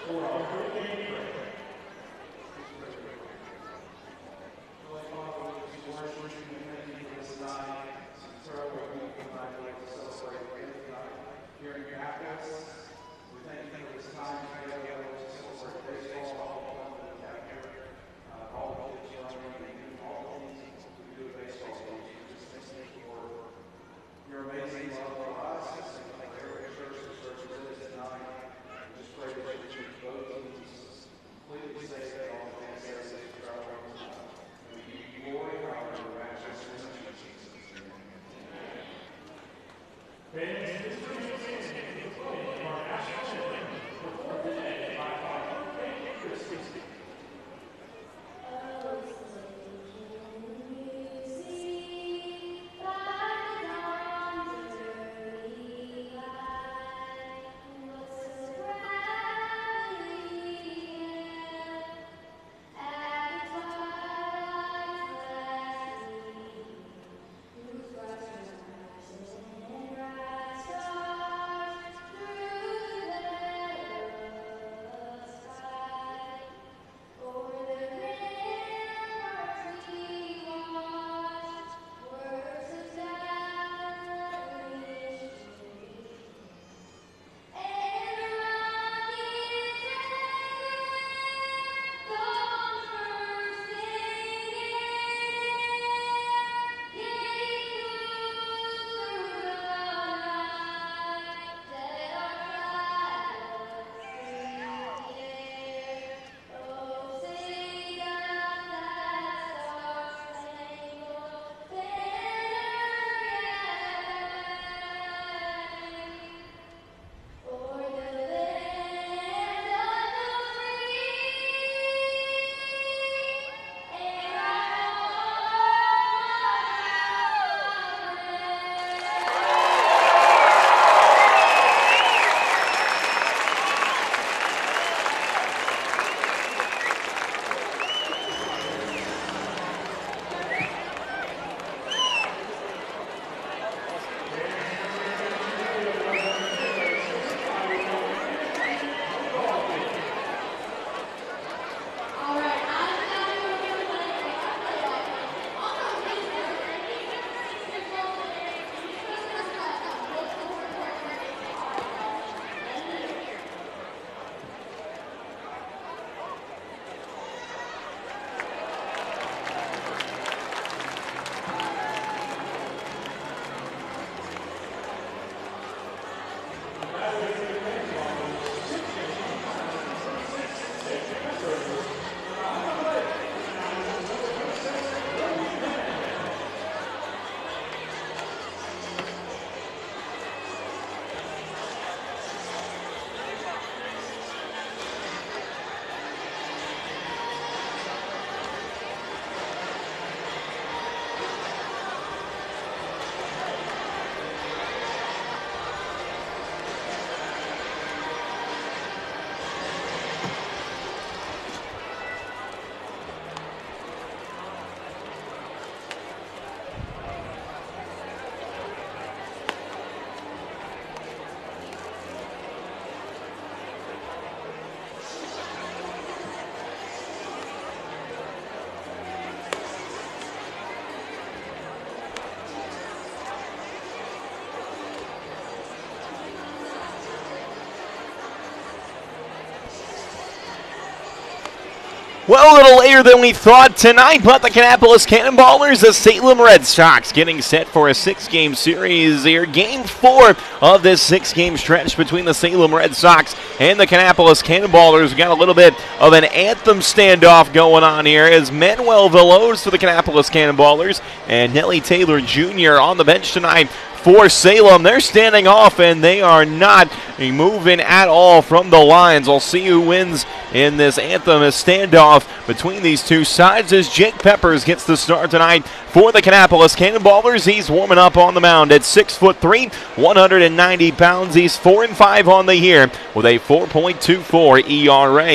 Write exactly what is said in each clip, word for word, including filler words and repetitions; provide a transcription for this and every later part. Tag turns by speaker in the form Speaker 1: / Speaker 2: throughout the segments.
Speaker 1: Well, a little later than we thought tonight, but the Kannapolis Cannonballers, the Salem Red Sox, getting set for a six-game series here. Game four of this six-game stretch between the Salem Red Sox and the Kannapolis Cannonballers. We got a little bit of an anthem standoff going on here as Manuel Veloz for the Kannapolis Cannonballers and Nelly Taylor Junior on the bench tonight for Salem. They're standing off, and they are not moving at all from the lines. We'll see who wins in this anthem, a standoff between these two sides as Jake Peppers gets the start tonight for the Kannapolis Cannonballers. He's warming up on the mound at six foot three, one hundred ninety pounds. He's four and five on the year with a four point two four E R A.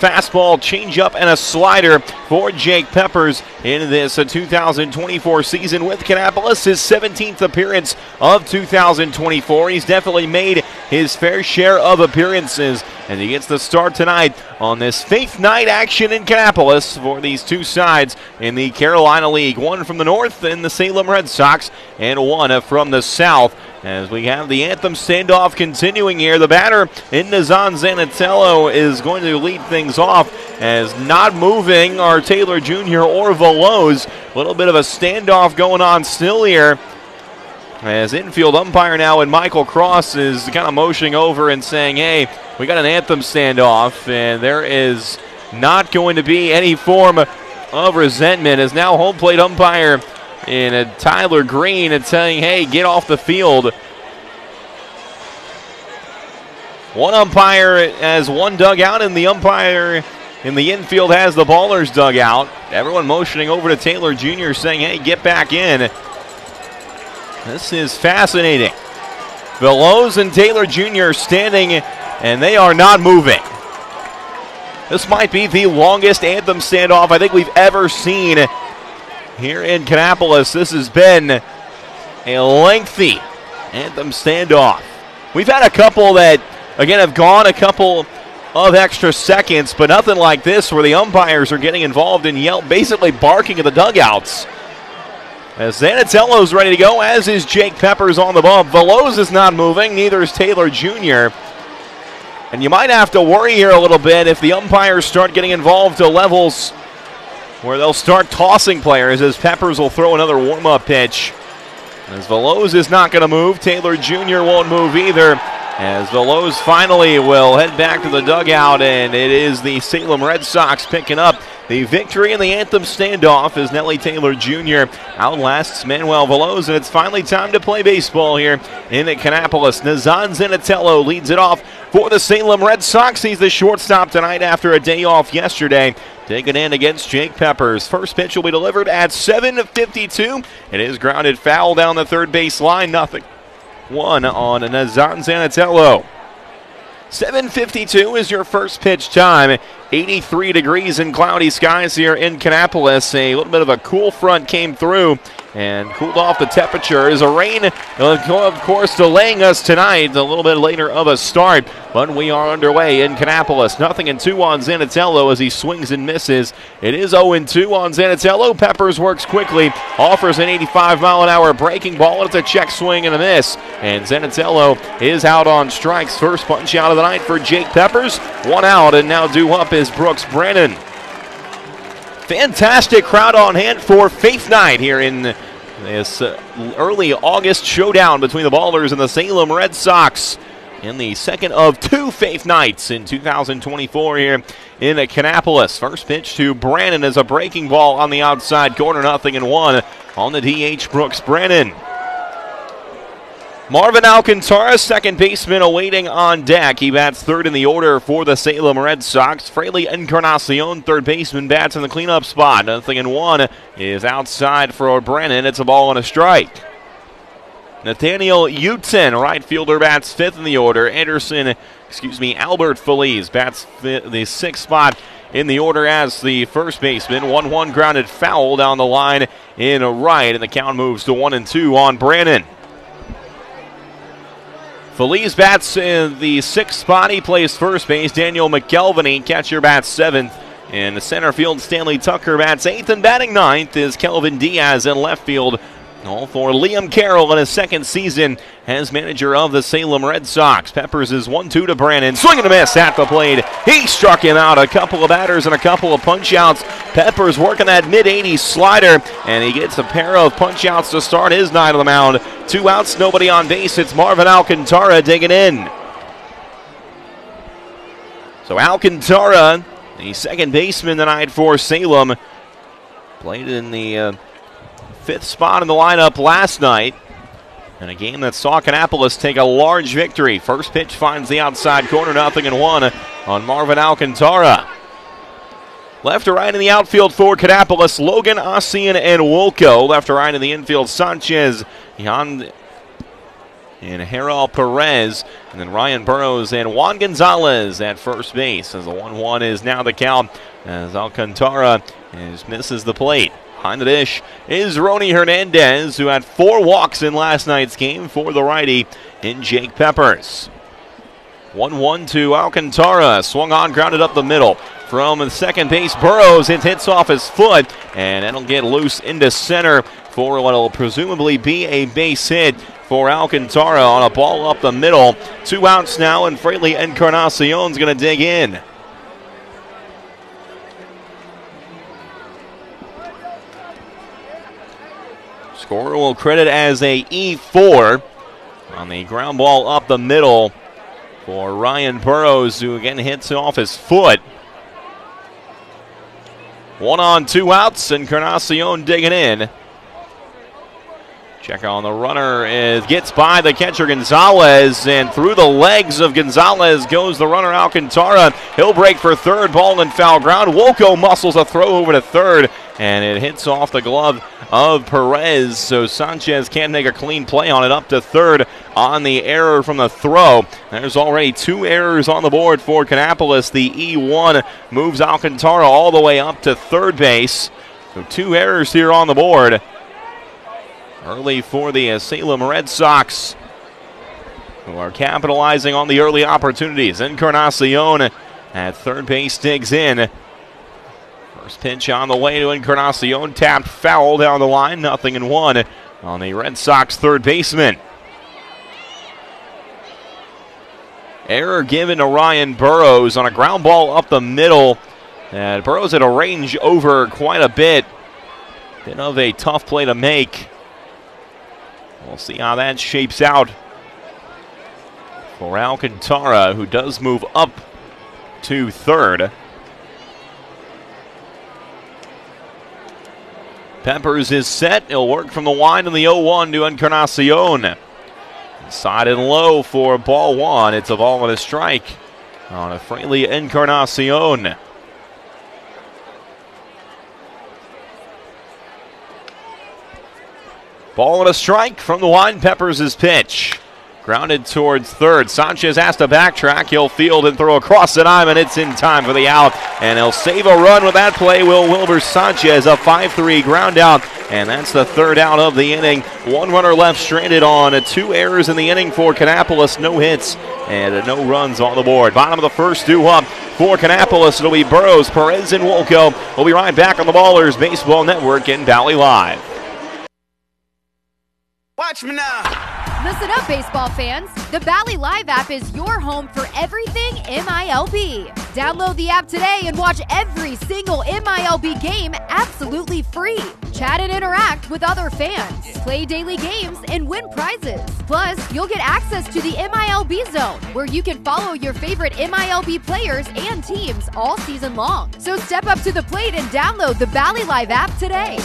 Speaker 1: fastball, changeup, and a slider for Jake Peppers in this uh, two thousand twenty-four season with Kannapolis. His seventeenth appearance of two thousand twenty-four. He's definitely made his fair share of appearances, and he gets the start tonight on this Faith Night action in Kannapolis for these two sides in the Carolina League. One from the north in the Salem Red Sox, and one from the south. As we have the anthem standoff continuing here, the batter in Nazan Zanatello is going to lead things off, as not moving are Taylor Junior or Veloz. A little bit of a standoff going on still here, as infield umpire now and Michael Cross is kind of motioning over and saying, hey, we got an anthem standoff, and there is not going to be any form of resentment, as now home plate umpire in a Tyler Green and saying, hey, get off the field. One umpire has one dugout, and the umpire in the infield has the Ballers dugout. Everyone motioning over to Taylor Junior saying, hey, get back in. This is fascinating. Veloz and Taylor Junior standing, and they are not moving. This might be the longest anthem standoff I think we've ever seen here in Kannapolis. This has been a lengthy anthem standoff. We've had a couple that, again, have gone a couple of extra seconds, but nothing like this where the umpires are getting involved and yell, basically barking at the dugouts. As Zanatello's ready to go, as is Jake Peppers on the bump. Veloz is not moving, neither is Taylor Junior And you might have to worry here a little bit if the umpires start getting involved to levels where they'll start tossing players, as Peppers will throw another warm-up pitch. As Veloz is not going to move, Taylor Junior won't move either, as Veloz finally will head back to the dugout, and it is the Salem Red Sox picking up the victory in the anthem standoff as Nelly Taylor Junior outlasts Manuel Veloz, and it's finally time to play baseball here in Kannapolis. Nazan Zanatello leads it off for the Salem Red Sox. He's the shortstop tonight after a day off yesterday. Taking in against Jake Peppers. First pitch will be delivered at seven fifty-two. It is grounded foul down the third base line. Nothing. One on Nazan Zanatello. seven fifty-two is your first pitch time. eighty-three degrees and cloudy skies here in Kannapolis. A little bit of a cool front came through and cooled off the temperature. Is a rain, of course, delaying us tonight. A little bit later of a start, but we are underway in Kannapolis. Nothing and two on Zanatello as he swings and misses. It is oh and two on Zanatello. Peppers works quickly, offers an eighty-five mile an hour breaking ball. It's a check swing and a miss. And Zanatello is out on strikes. First punch out of the night for Jake Peppers. One out, and now due up is Brooks Brennan. Fantastic crowd on hand for Faith Night here in this uh, early August showdown between the Ballers and the Salem Red Sox in the second of two Faith Nights in two thousand twenty-four here in Kannapolis. First pitch to Brannon is a breaking ball on the outside corner, nothing and one on the D H, Brooks Brennan. Marvin Alcantara, second baseman, awaiting on deck. He bats third in the order for the Salem Red Sox. Fraley Encarnacion, third baseman, bats in the cleanup spot. Nothing in one is outside for Brennan. It's a ball and a strike. Nathaniel Uten, right fielder, bats fifth in the order. Anderson, excuse me, Albert Feliz bats fifth, the sixth spot in the order as the first baseman. one one grounded foul down the line in right, and the count moves to one and two on Brannon. Feliz bats in the sixth spot. He plays first base. Daniel McKelveny, catcher, bats seventh. In the center field, Stanley Tucker bats eighth, and batting ninth is Kelvin Diaz in left field. All for Liam Carroll in his second season as manager of the Salem Red Sox. Peppers is one two to Brannon. Swing and a miss at the plate. He struck him out. A couple of batters and a couple of punch-outs. Peppers working that mid eighties slider, and he gets a pair of punch-outs to start his night on the mound. Two outs, nobody on base. It's Marvin Alcantara digging in. So Alcantara, the second baseman tonight for Salem, played in the Uh, fifth spot in the lineup last night in a game that saw Kannapolis take a large victory. First pitch finds the outside corner, nothing and one on Marvin Alcantara. Left to right in the outfield for Kannapolis, Logan, Ossian, and Wolko. Left to right in the infield, Sanchez, Jan, and Harold Perez. And then Ryan Burrows and Juan Gonzalez at first base, as the one one is now the count, as Alcantara is, misses the plate. Behind the dish is Rony Hernandez, who had four walks in last night's game for the righty in Jake Peppers. one one to Alcantara. Swung on, grounded up the middle. From the second base, Burrows, it hits off his foot, and it'll get loose into center for what will presumably be a base hit for Alcantara on a ball up the middle. Two outs now, and Fraley Encarnacion's going to dig in. Scorer will credit as a E four on the ground ball up the middle for Ryan Burrows, who again hits off his foot. One on, two outs, and Encarnacion digging in. Check on the runner, is gets by the catcher Gonzalez, and through the legs of Gonzalez goes the runner Alcantara. He'll break for third, ball and foul ground. Wolko muscles a throw over to third, and it hits off the glove of Perez, so Sanchez can't make a clean play on it. Up to third on the error from the throw. There's already two errors on the board for Kannapolis. The E one moves Alcantara all the way up to third base. So two errors here on the board. Early for the uh, Salem Red Sox, who are capitalizing on the early opportunities. Encarnacion at third base digs in. First pitch on the way to Encarnacion, tapped foul down the line, nothing in one on the Red Sox third baseman. Error given to Ryan Burrows on a ground ball up the middle. And Burrows had a range over quite a bit. Bit of a tough play to make. We'll see how that shapes out for Alcantara, who does move up to third. Peppers is set. He'll work from the wide in the oh one to Encarnacion. Side and low for ball one. It's a ball and a strike on a Fraley Encarnacion. Ball and a strike from the wide. Peppers' pitch. Grounded towards third. Sanchez has to backtrack. He'll field and throw across the diamond. It's in time for the out. And he'll save a run with that play. Will Wilbur Sanchez, a five three ground out. And that's the third out of the inning. One runner left stranded on. Two errors in the inning for Kannapolis. No hits and no runs on the board. Bottom of the first due up for Kannapolis. It'll be Burrows, Perez, and Wolko. We'll be right back on the Ballers Baseball Network in Valley Live.
Speaker 2: Watch me now.
Speaker 3: Listen up, baseball fans. The Valley Live app is your home for everything M I L B. Download the app today and watch every single M I L B game absolutely free. Chat and interact with other fans. Play daily games and win prizes. Plus, you'll get access to the M I L B Zone, where you can follow your favorite M I L B players and teams all season long. So step up to the plate and download the Valley Live app today.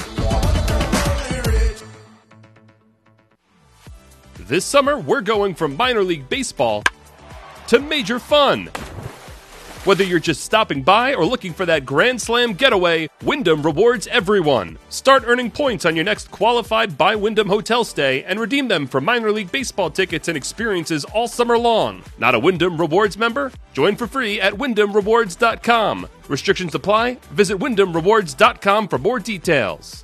Speaker 4: This summer, we're going from minor league baseball to major fun. Whether you're just stopping by or looking for that Grand Slam getaway, Wyndham rewards everyone. Start earning points on your next qualified by Wyndham hotel stay and redeem them for minor league baseball tickets and experiences all summer long. Not a Wyndham Rewards member? Join for free at wyndham rewards dot com. Restrictions apply. Visit wyndham rewards dot com for more details.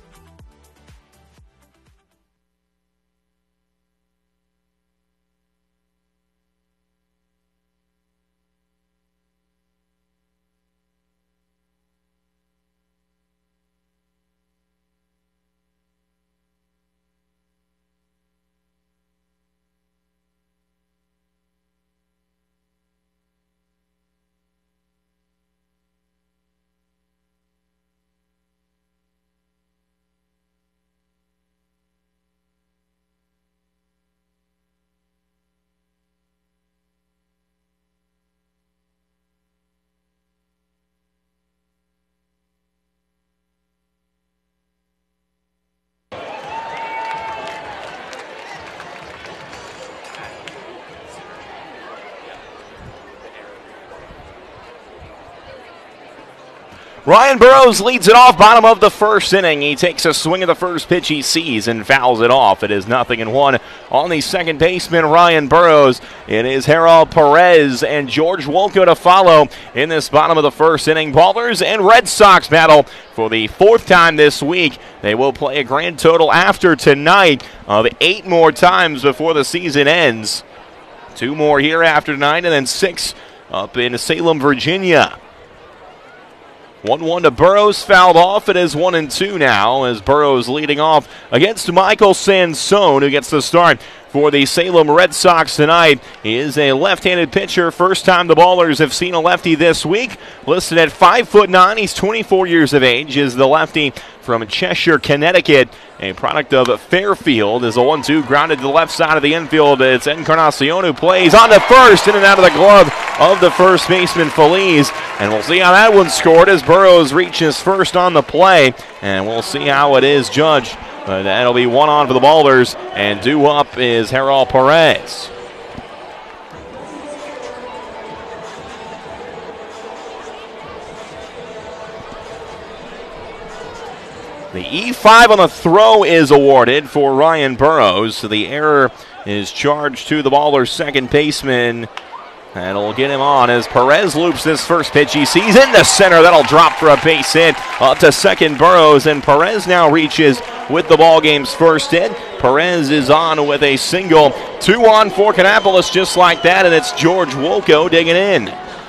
Speaker 1: Ryan Burroughs leads it off, bottom of the first inning. He takes a swing at the first pitch he sees and fouls it off. It is nothing and one on the second baseman, Ryan Burroughs. It is Harold Perez and George Wolko to follow in this bottom of the first inning. Ballers and Red Sox battle for the fourth time this week. They will play a grand total after tonight of eight more times before the season ends. Two more here after tonight, and then six up in Salem, Virginia. one one to Burroughs, fouled off. It is one and two now as Burroughs leading off against Michael Sansone, who gets the start for the Salem Red Sox tonight. He is a left-handed pitcher. First time the Ballers have seen a lefty this week. Listed at five foot nine. He's twenty-four years of age. Is the lefty from Cheshire, Connecticut. A product of Fairfield. Is a one two grounded to the left side of the infield. It's Encarnacion who plays on to first, in and out of the glove of the first baseman, Feliz. And we'll see how that one scored as Burroughs reaches first on the play. And we'll see how it is judged. But that'll be one on for the Ballers. And due up is Harold Perez. The E five on the throw is awarded for Ryan Burroughs. So the error is charged to the Ballers' second baseman. That'll get him on as Perez loops this first pitch he sees in the center. That'll drop for a base hit. Up to second, Burroughs, and Perez now reaches with the ball game's first hit. Perez is on with a single. Two on for Kannapolis just like that, and it's George Wolko digging in.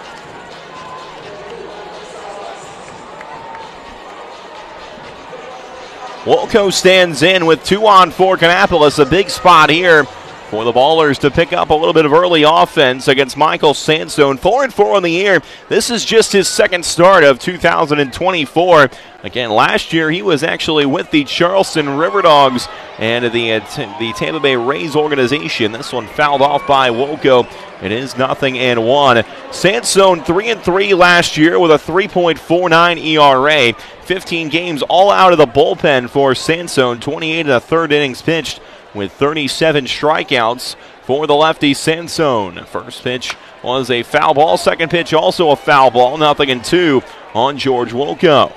Speaker 1: Wolko stands in with two on for Kannapolis. A big spot here for the Ballers to pick up a little bit of early offense against Michael Sansone. Four and four on the year. This is just his second start of two thousand twenty-four. Again, last year he was actually with the Charleston Riverdogs and the uh, t- the Tampa Bay Rays organization. This one fouled off by Wolko. It is nothing and one. Sansone three and three last year with a three point four nine E R A. fifteen games all out of the bullpen for Sansone. twenty-eight and a third innings pitched, with thirty-seven strikeouts for the lefty Sansone. First pitch was a foul ball. Second pitch also a foul ball. Nothing and two on George Wolko.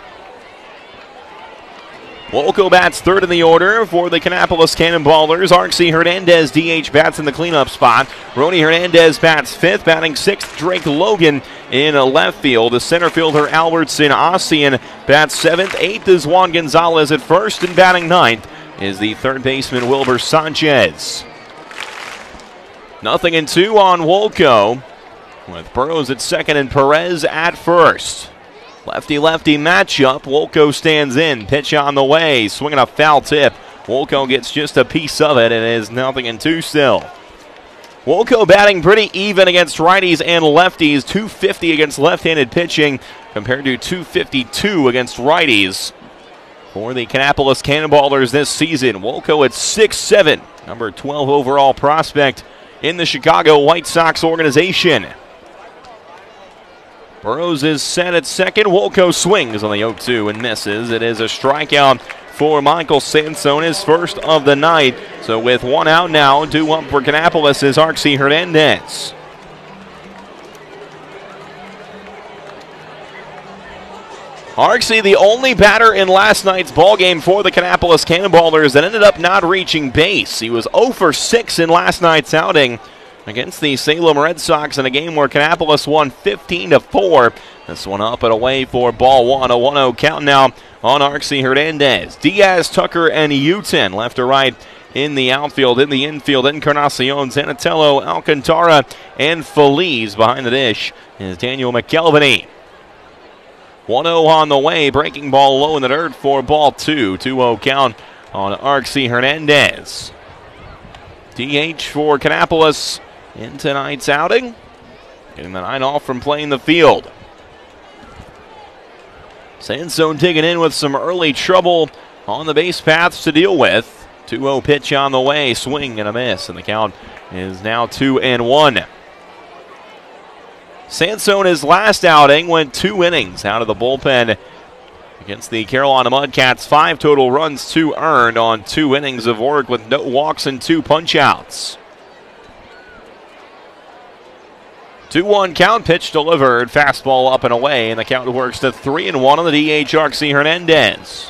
Speaker 1: Wolko bats third in the order for the Kannapolis Cannonballers. Arksy Hernandez, D H, bats in the cleanup spot. Rony Hernandez bats fifth. Batting sixth, Drake Logan in left field. The center fielder, Albertson Ossian, bats seventh. Eighth is Juan Gonzalez at first, and batting ninth is the third baseman, Wilbur Sanchez. Nothing and two on Wolko, with Burroughs at second and Perez at first. Lefty-lefty matchup. Wolko stands in. Pitch on the way. Swinging a foul tip. Wolko gets just a piece of it, and it is nothing and two still. Wolko batting pretty even against righties and lefties. two fifty against left-handed pitching compared to two fifty-two against righties. For the Kannapolis Cannonballers this season, Wolko at six seven, number twelve overall prospect in the Chicago White Sox organization. Burroughs is set at second. Wolko swings on the oh two and misses. It is a strikeout for Michael Sansone, his first of the night. So with one out now, due up for Kannapolis is Arksy Hernandez. Arksy, the only batter in last night's ballgame for the Kannapolis Cannonballers that ended up not reaching base. He was oh for six in last night's outing against the Salem Red Sox in a game where Kannapolis won fifteen to four. This one up and away for ball one. A one oh count now on Arksy Hernandez. Diaz, Tucker, and Uten left to right in the outfield. In the infield, Encarnacion, Zanatello, Alcantara, and Feliz. Behind the dish is Daniel McKelvey. one oh on the way. Breaking ball low in the dirt for ball two. two oh count on Arksy Hernandez. D H for Kannapolis in tonight's outing. Getting the night off from playing the field. Sansone digging in with some early trouble on the base paths to deal with. two oh pitch on the way. Swing and a miss. And the count is now two and one. Sansone, his last outing, went two innings out of the bullpen against the Carolina Mudcats. Five total runs, two earned on two innings of work with no walks and two punch-outs. two one count, pitch delivered, fastball up and away, and the count works to three and one on the D H, Arksy Hernandez.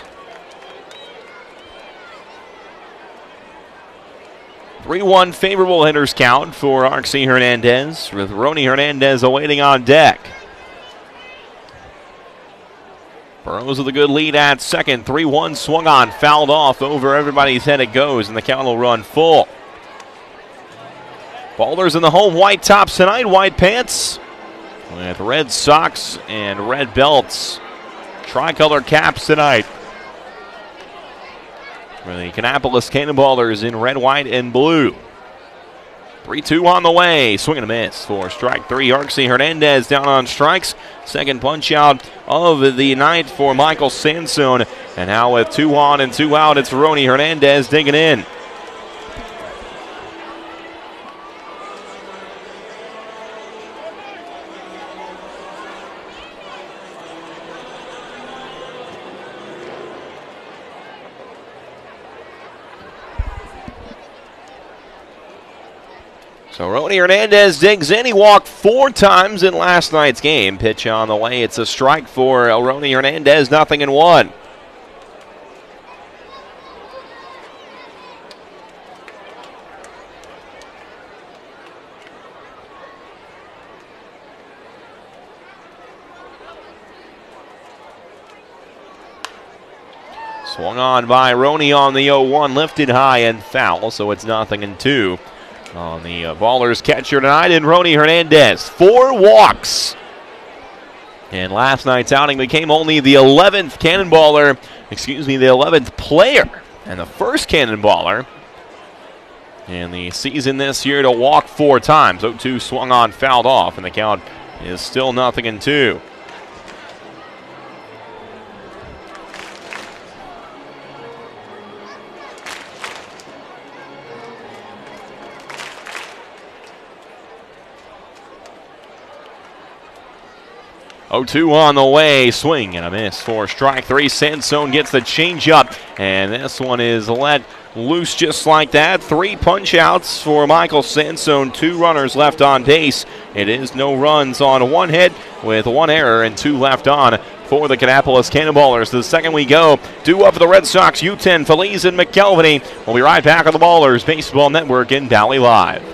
Speaker 1: three one favorable hitters count for Arksy Hernandez, with Rony Hernandez awaiting on deck. Burrows with a good lead at second. three one swung on, fouled off. Over everybody's head it goes, and the count will run full. Ballers in the home white tops tonight, white pants, with red socks and red belts. Tricolor caps tonight. For the Kannapolis Cannonballers in red, white, and blue. three two on the way. Swing and a miss for strike three. Arksy Hernandez down on strikes. Second punch out of the night for Michael Sansone. And now with two on and two out, it's Rony Hernandez digging in. So Rony Hernandez digs in. He walked four times in last night's game. Pitch on the way. It's a strike for Rony Hernandez, nothing in one. Swung on by Rony on the oh one, lifted high and foul, so it's nothing in two. On the uh, Ballers catcher tonight in Rony Hernandez. Four walks. And last night's outing became only the eleventh Cannonballer, excuse me, the eleventh player and the first Cannonballer in the season this year to walk four times. oh two swung on, fouled off, and the count is still nothing in two. oh two on the way, swing and a miss for strike three. Sansone gets the changeup, and this one is let loose just like that. Three punch outs for Michael Sansone, two runners left on base. It is no runs on one hit with one error and two left on for the Kannapolis Cannonballers. The second we go, due up for the Red Sox, U ten, Feliz and McKelvey. We'll be right back on the Ballers Baseball Network in Valley Live.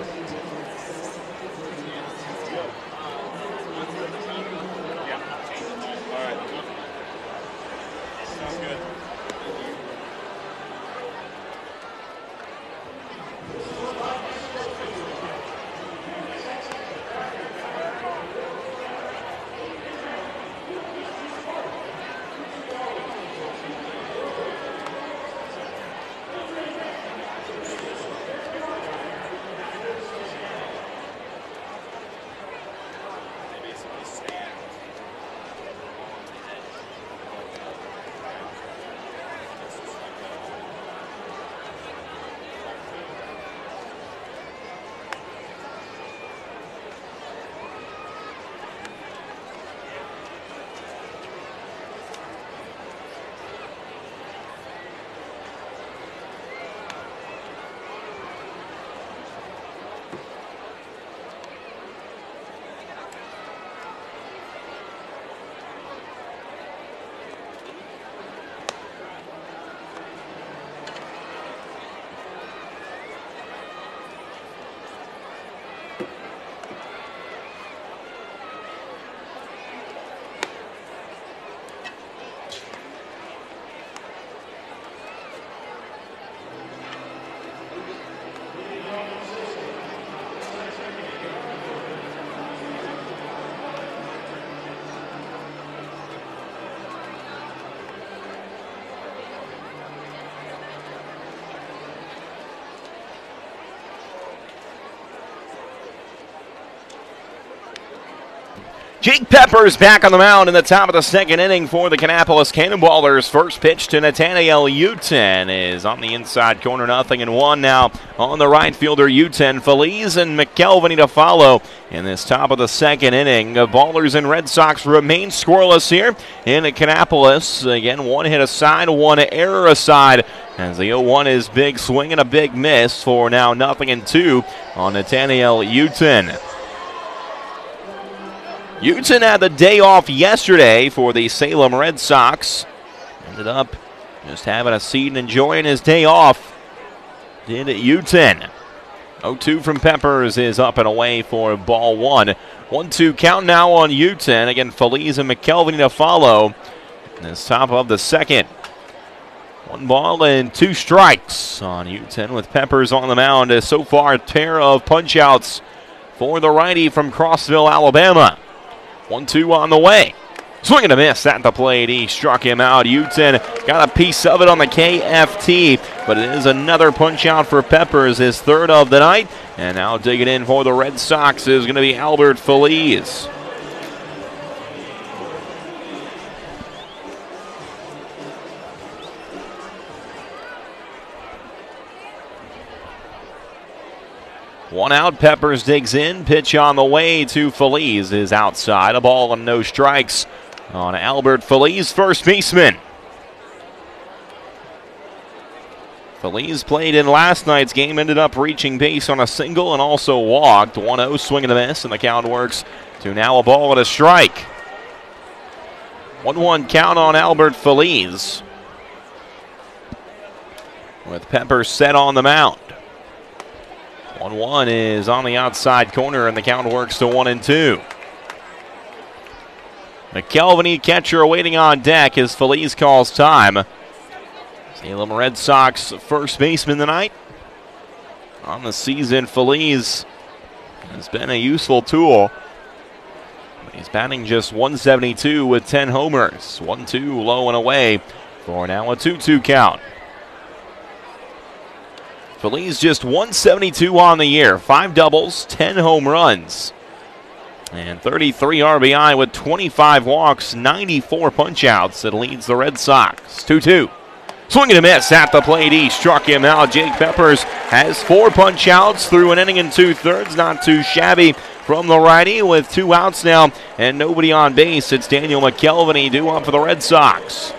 Speaker 1: Jake Peppers back on the mound in the top of the second inning for the Kannapolis Cannonballers. First pitch to Nathaniel Uten is on the inside corner, nothing in one. Now on the right fielder, Uten, Feliz and McKelvey to follow in this top of the second inning. Ballers and Red Sox remain scoreless here in Kannapolis. Again, one hit aside, one error aside. As the oh one is big swing and a big miss for now nothing in two on Nathaniel Uten. Uten had the day off yesterday for the Salem Red Sox. Ended up just having a seat and enjoying his day off. Did Uten. oh two from Peppers is up and away for ball one. one two count now on Uten. Again, Feliz and McKelvey to follow. And it's top of the second. One ball and two strikes on Uten with Peppers on the mound. So far, a pair of punch-outs for the righty from Crossville, Alabama. one two on the way. Swing and a miss at the plate. He struck him out. Uten got a piece of it on the K F T, but it is another punch-out for Peppers, his third of the night. And now digging in for the Red Sox is going to be Albert Feliz. One out, Peppers digs in. Pitch on the way to Feliz is outside. A ball and no strikes on Albert Feliz, first baseman. Feliz played in last night's game, ended up reaching base on a single and also walked. one oh, swing and a miss, and the count works to now a ball and a strike. one one count on Albert Feliz, with Peppers set on the mound. one one is on the outside corner, and the count works to one and two. McKelvey, catcher, waiting on deck as Feliz calls time. Salem Red Sox first baseman tonight. On the season, Feliz has been a useful tool. He's batting just one seventy-two with ten homers. one two low and away for now a two two count. Feliz just one seventy-two on the year. Five doubles, ten home runs. And thirty-three R B I with twenty-five walks, ninety-four punch-outs. That leads the Red Sox. two two. Swing and a miss at the plate. He struck him out. Jake Peppers has four punch-outs through an inning and two-thirds. Not too shabby from the righty with two outs now and nobody on base. It's Daniel McKelvey due up for the Red Sox.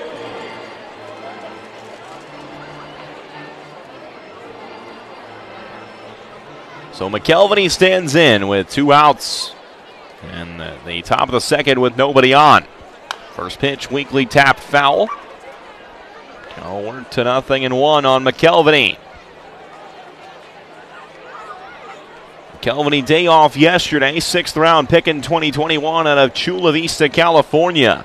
Speaker 1: So McKelvey stands in with two outs and the, the top of the second with nobody on. First pitch, weakly tapped foul. Oh, one to nothing and one on McKelvey. McKelvey day off yesterday, sixth round pick in twenty twenty-one out of Chula Vista, California.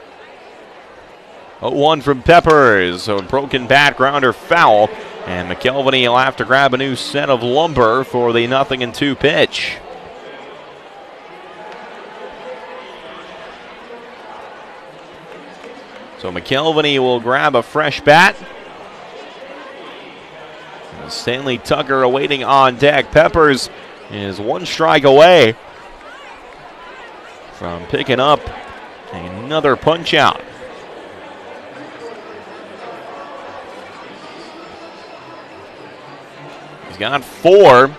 Speaker 1: oh one from Peppers, so a broken bat, grounder foul. And McKelvey will have to grab a new set of lumber for the nothing and two pitch. So McKelvey will grab a fresh bat. And Stanley Tucker awaiting on deck. Peppers is one strike away from picking up another punch out. He's got four.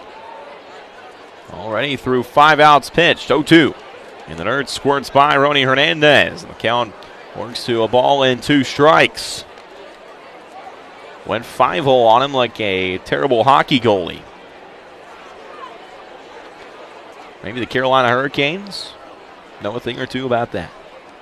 Speaker 1: Already through five outs pitched. oh two. In the dirt, squirts by Ronnie Hernandez. The count works to a ball and two strikes. Went five-hole on him like a terrible hockey goalie. Maybe the Carolina Hurricanes know a thing or two about that.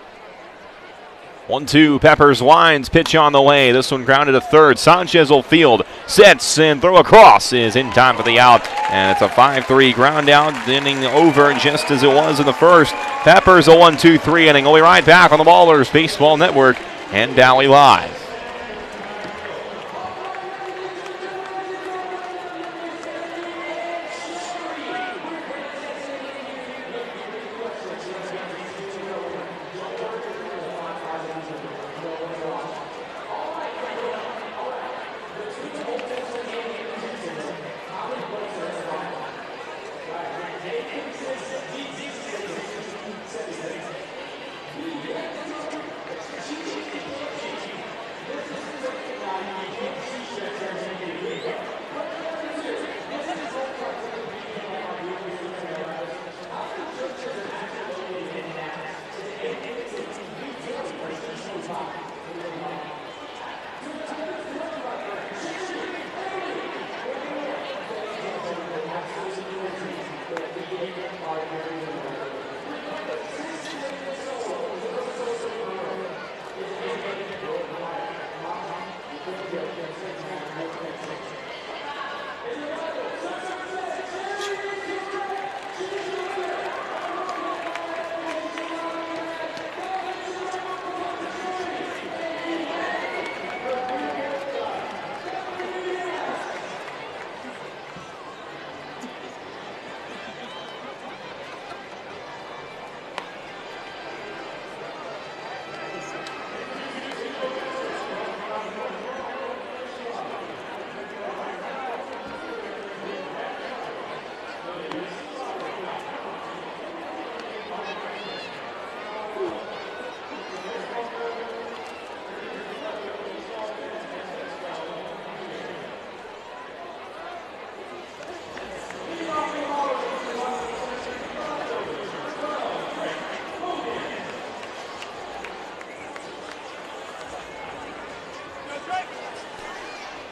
Speaker 1: one two, Peppers winds, pitch on the way. This one grounded to third. Sanchez will field, sets, and throw across is in time for the out. And it's a five three ground out, inning over just as it was in the first. Peppers a one two three inning. We'll be right back on the Ballers Baseball Network and Valley Live.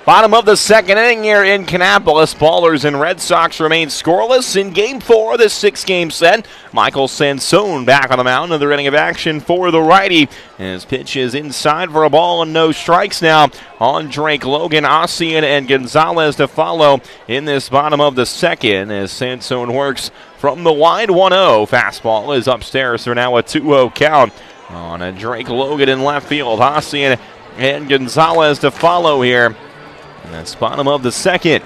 Speaker 1: Bottom of the second inning here in Kannapolis. Ballers and Red Sox remain scoreless in game four of this six-game set. Michael Sansone back on the mound in the inning of action for the righty. His pitch is inside for a ball and no strikes now on Drake Logan. Ossian and Gonzalez to follow in this bottom of the second as Sansone works from the wide one oh. Fastball is upstairs for now a two oh count on a Drake Logan in left field. Ossian and Gonzalez to follow here. And that's bottom of the second.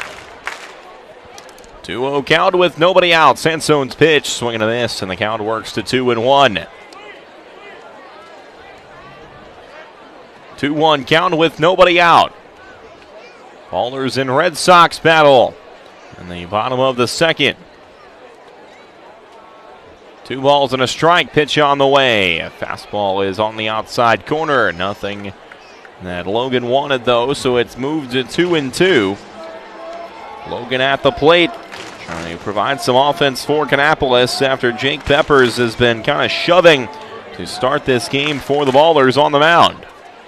Speaker 1: two oh count with nobody out. Sansone's pitch, swinging a miss, and the count works to two and one. two one count with nobody out. Ballers and Red Sox battle in the bottom of the second. Two balls and a strike, pitch on the way. A fastball is on the outside corner. Nothing that Logan wanted, though, so it's moved to two and two. Logan at the plate, trying to provide some offense for Kannapolis after Jake Peppers has been kind of shoving to start this game for the Ballers on the mound.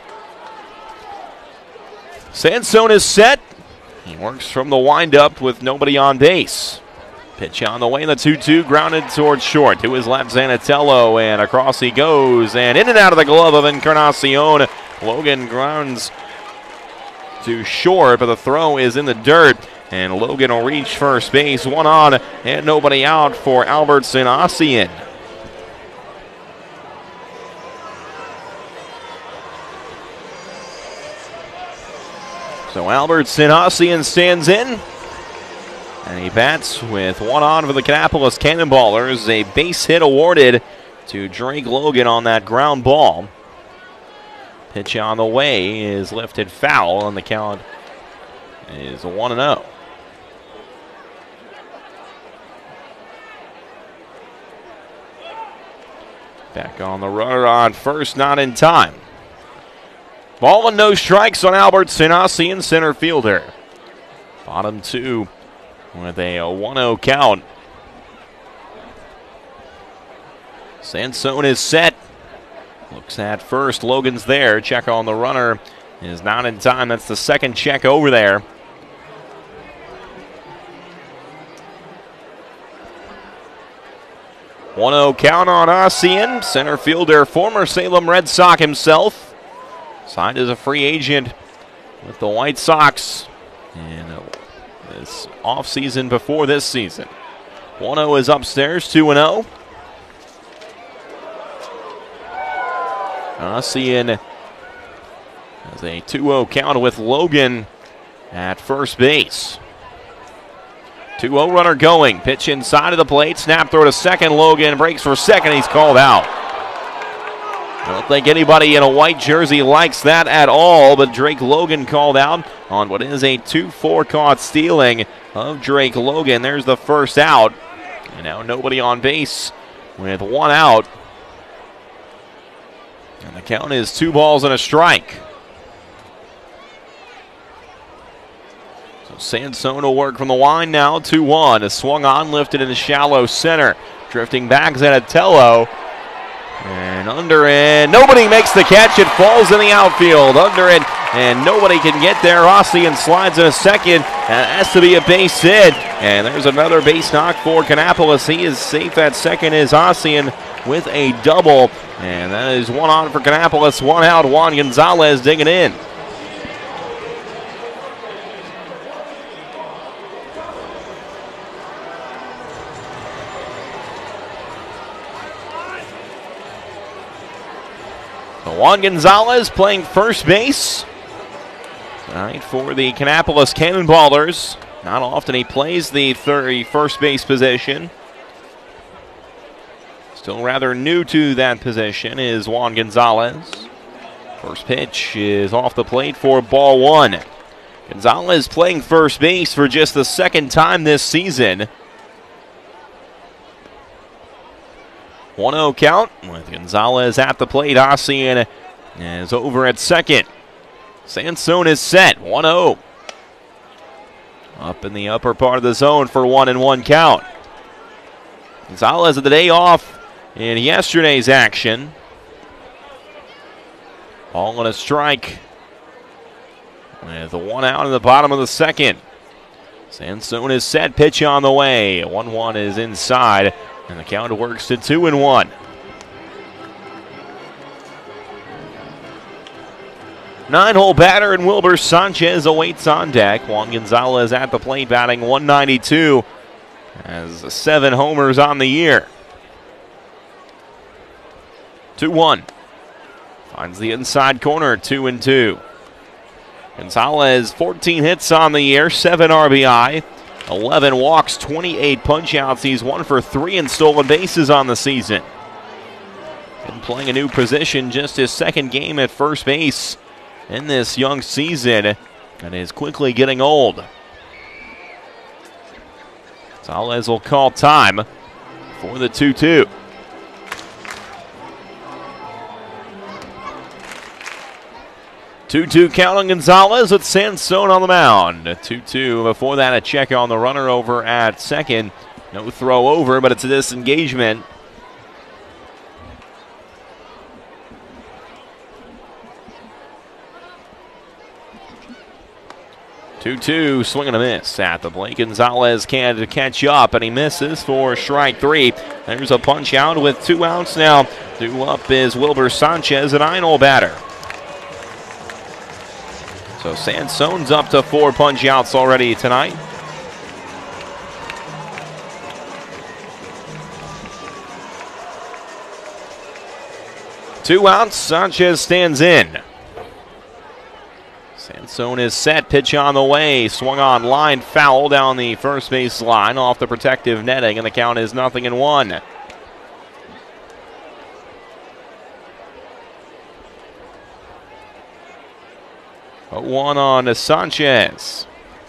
Speaker 1: Sansone is set. He works from the windup with nobody on base. Pitch on the way, the two two grounded towards short. To his left, Zanatello, and across he goes, and in and out of the glove of Encarnacion. Logan grounds to short, but the throw is in the dirt, and Logan will reach first base. One on and nobody out for Albertson Ossian. So Albertson Ossian stands in, and he bats with one on for the Kannapolis Cannonballers. A base hit awarded to Drake Logan on that ground ball. Pitch on the way is lifted foul, and the count is one and oh. Back on the runner on first, not in time. Ball and no strikes on Albertson Ossian, center fielder. Bottom two with a one oh count. Sansone is set. Looks at first. Logan's there. Check on the runner is not in time. That's the second check over there. one oh count on Ossian. Center fielder, former Salem Red Sox himself. Signed as a free agent with the White Sox in this offseason before this season. one oh is upstairs, two and oh. Ossian has a two oh count with Logan at first base. two oh runner going. Pitch inside of the plate. Snap throw to second. Logan breaks for second. He's called out. I don't think anybody in a white jersey likes that at all, but Drake Logan called out on what is a two four caught stealing of Drake Logan. There's the first out. And now nobody on base with one out. And the count is two balls and a strike. So Sansone will work from the line now, two one. A swung on, lifted in the shallow center. Drifting back, Zanatello. And under it, nobody makes the catch. It falls in the outfield. Under it, and nobody can get there. Ossian slides in a second. And it has to be a base hit. And there's another base knock for Kannapolis. He is safe at second as Ossian with a double. And that is one on for Kannapolis. One out. Juan Gonzalez digging in. Juan Gonzalez playing first base tonight for the Kannapolis Cannonballers. Not often he plays the third, first base position. Still rather new to that position is Juan Gonzalez. First pitch is off the plate for ball one. Gonzalez playing first base for just the second time this season. one oh count with Gonzalez at the plate. Ossian is over at second. Sansone is set. one oh. Up in the upper part of the zone for one and one count. Gonzalez had the day off in yesterday's action. Ball and a strike with the one out in the bottom of the second. Sansone is set, pitch on the way. one one is inside, and the count works to two and one. Nine-hole batter and Wilber Sanchez awaits on deck. Juan Gonzalez at the plate batting one ninety-two. Has seven homers on the year. two one. Finds the inside corner, two and two. Gonzalez, fourteen hits on the year, seven R B I, eleven walks, twenty-eight punch-outs. He's one for three in stolen bases on the season. Been playing a new position, just his second game at first base in this young season, and is quickly getting old. Gonzalez will call time for the two two. two two count on Gonzalez with Sansone on the mound. two two. Before that, a check on the runner over at second. No throw over, but it's a disengagement. two two, swing and a miss at the plate. Gonzalez can't catch up, and he misses for strike three. There's a punch out with two outs now. Due up is Wilber Sanchez, a nine-hole batter. So Sansone's up to four punch outs already tonight. Two outs, Sanchez stands in. Sansone is set, pitch on the way, swung on line, foul down the first base line off the protective netting, and the count is nothing and one. oh one on Sanchez.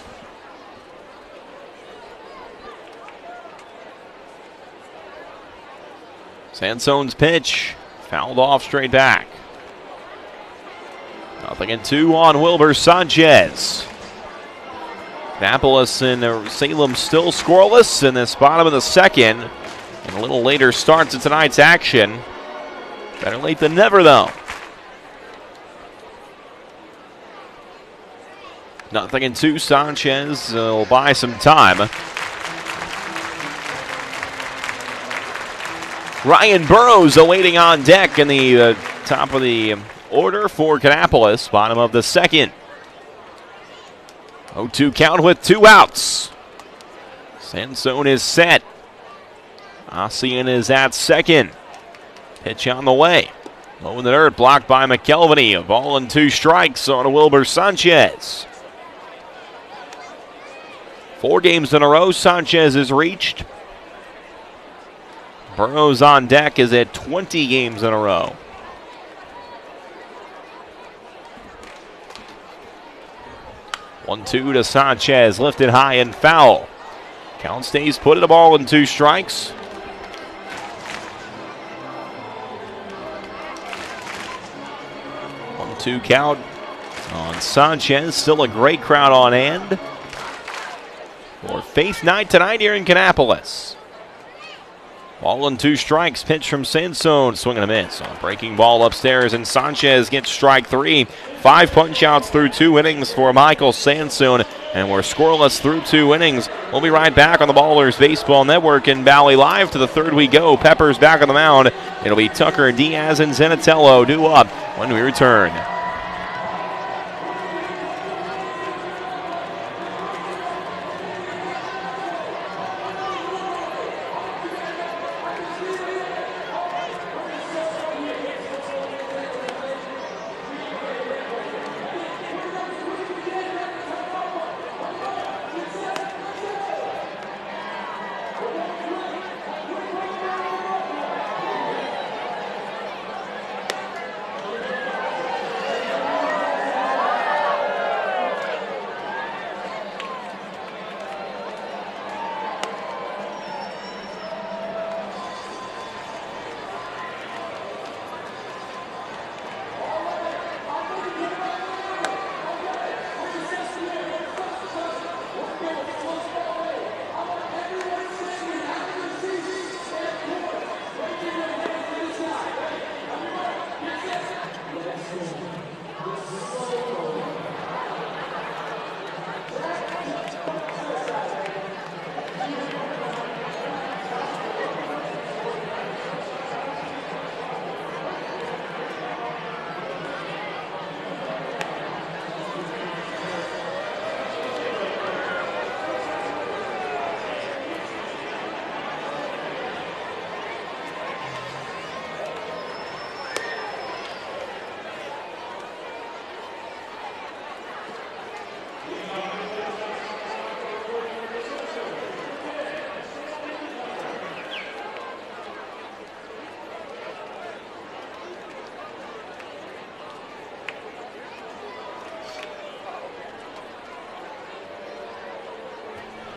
Speaker 1: Sansone's pitch, fouled off straight back. Nothing and two on Wilber Sanchez. Annapolis and Salem still scoreless in this bottom of the second. And a little later start to tonight's action. Better late than never, though. Nothing and two. Sanchez will buy some time. Ryan Burrows awaiting on deck in the uh, top of the order for Kannapolis, bottom of the second. oh two count with two outs. Sansone is set. Ossian is at second. Pitch on the way. Low in the dirt, blocked by McKelvey. A ball and two strikes on Wilber Sanchez. Four games in a row, Sanchez has reached. Burrows on deck is at twenty games in a row. one two to Sanchez, lifted high and foul. Count stays put, at a ball and two strikes. one two count on Sanchez. Still a great crowd on hand for Faith Night tonight here in Kannapolis. Ball and two strikes, pitch from Sansone, swing and a miss. On a breaking ball upstairs, and Sanchez gets strike three. Five punch outs through two innings for Michael Sansone, and we're scoreless through two innings. We'll be right back on the Ballers Baseball Network in Valley Live. To the third we go. Peppers back on the mound. It'll be Tucker, Diaz, and Zenatello due up when we return.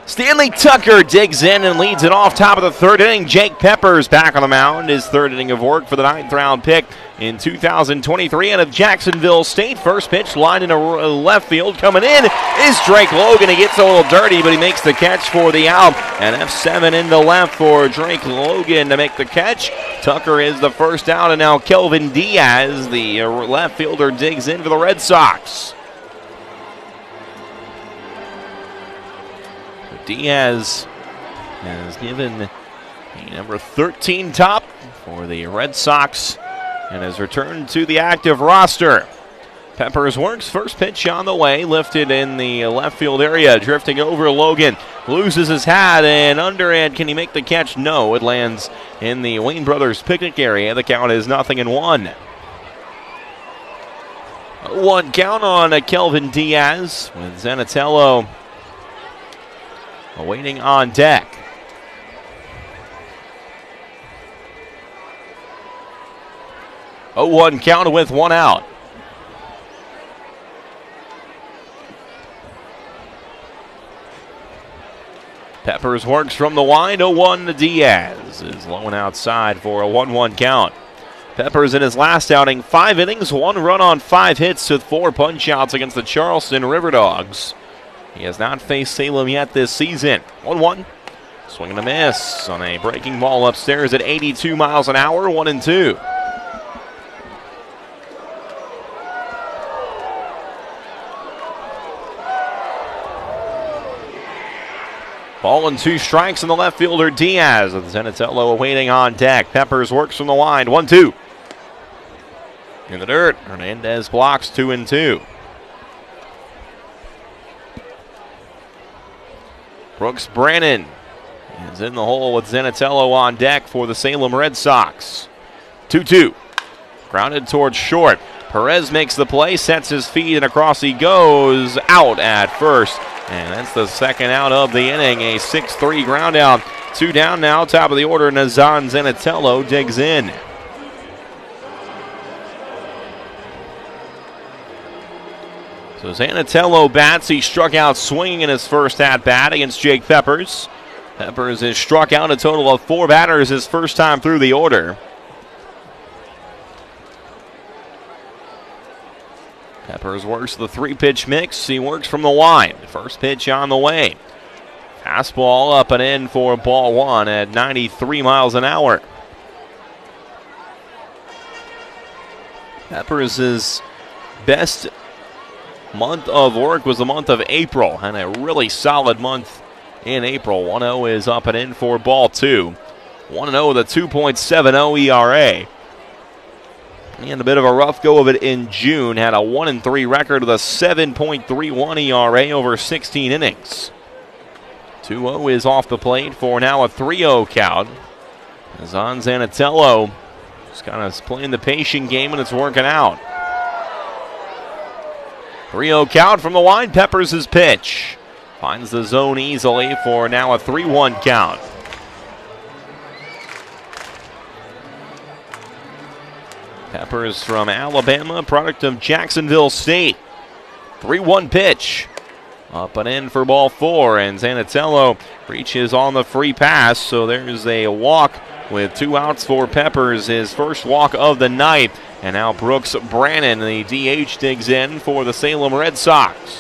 Speaker 1: Stanley Tucker digs in and leads it off top of the third inning. Jake Peppers back on the mound, his third inning of work for the ninth round pick in two thousand twenty-three out of Jacksonville State. First pitch lined in a left field. Coming in is Drake Logan. He gets a little dirty, but he makes the catch for the out. And F seven into left for Drake Logan to make the catch. Tucker is the first out, and now Kelvin Diaz, the left fielder, digs in for the Red Sox. Diaz has given a number thirteen top for the Red Sox and has returned to the active roster. Peppers works, first pitch on the way, lifted in the left field area, drifting over Logan, loses his hat, and underhand, can he make the catch? No, it lands in the Wayne Brothers picnic area. The count is nothing and one. One count on Kelvin Diaz with Zanatello awaiting on deck. oh one count with one out. Peppers works from the wide. oh one to Diaz is low and outside for a one one count. Peppers in his last outing, five innings, one run on five hits with four punch outs against the Charleston River Dogs. He has not faced Salem yet this season. one one. Swing and a miss on a breaking ball upstairs at eighty-two miles an hour, one and two. Ball and two strikes in the left fielder Diaz with Zanatello awaiting on deck. Peppers works from the line, one two. In the dirt, Hernandez blocks two and two. Brooks Brannon is in the hole with Zanatello on deck for the Salem Red Sox. two two. Grounded towards short. Perez makes the play, sets his feet, and across he goes, out at first. And that's the second out of the inning. A six three ground out. Two down now, top of the order. Nazan Zanatello digs in. So Zanatello bats. He struck out swinging in his first at-bat against Jake Peppers. Peppers has struck out a total of four batters his first time through the order. Peppers works the three-pitch mix. He works from the line. First pitch on the way. Fastball up and in for ball one at ninety-three miles an hour. Peppers' best month of work was the month of April, and a really solid month in April. one oh is up and in for ball two. one oh with a two point seven oh E R A. And a bit of a rough go of it in June. Had a one and three record with a seven point three one E R A over sixteen innings. two oh is off the plate for now a three oh count. Nazan Zanatello just kind of playing the patient game, and it's working out. three oh count from the line. Peppers' pitch. Finds the zone easily for now a three one count. Peppers from Alabama, product of Jacksonville State. three one pitch. Up and in for ball four, and Zanatello reaches on the free pass, so there's a walk with two outs for Peppers, his first walk of the night. And now Brooks Brannon, the D H, digs in for the Salem Red Sox.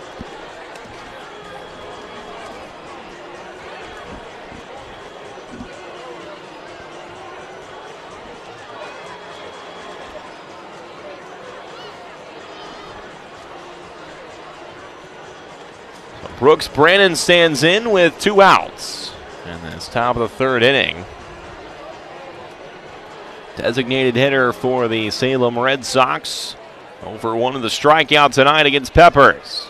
Speaker 1: Brooks Brannon stands in with two outs. And that's top of the third inning. Designated hitter for the Salem Red Sox. Over one of the strikeouts tonight against Peppers.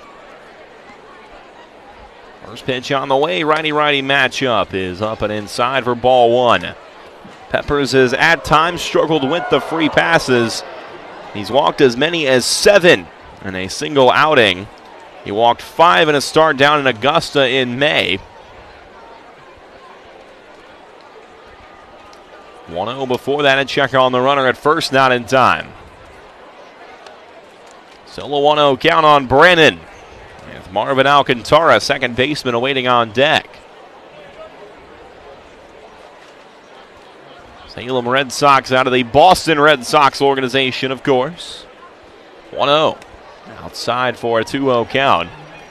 Speaker 1: First pitch on the way. Righty-righty matchup is up and inside for ball one. Peppers has at times struggled with the free passes. He's walked as many as seven in a single outing. He walked five in a start down in Augusta in May. one oh before that, a check on the runner at first, not in time. Still a one oh count on Brannon. With Marvin Alcantara, second baseman, awaiting on deck. Salem Red Sox out of the Boston Red Sox organization, of course. one oh. Outside for a two oh count.